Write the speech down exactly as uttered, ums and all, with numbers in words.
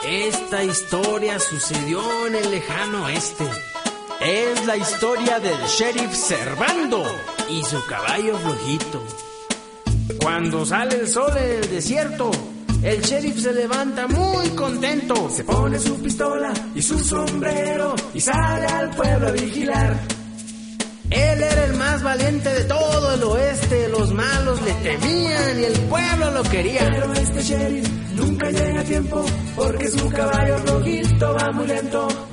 Esta historia sucedió en el lejano oeste. Es la historia del sheriff Servando y su caballo flojito. Cuando sale el sol en el desierto, el sheriff se levanta muy contento. Se pone su pistola y su sombrero y sale al pueblo a vigilar. Él era el más valiente de todo el oeste. Los malos le temían y el pueblo lo quería. Pero este sheriff nunca llega a tiempo porque su caballo flojito va muy lento.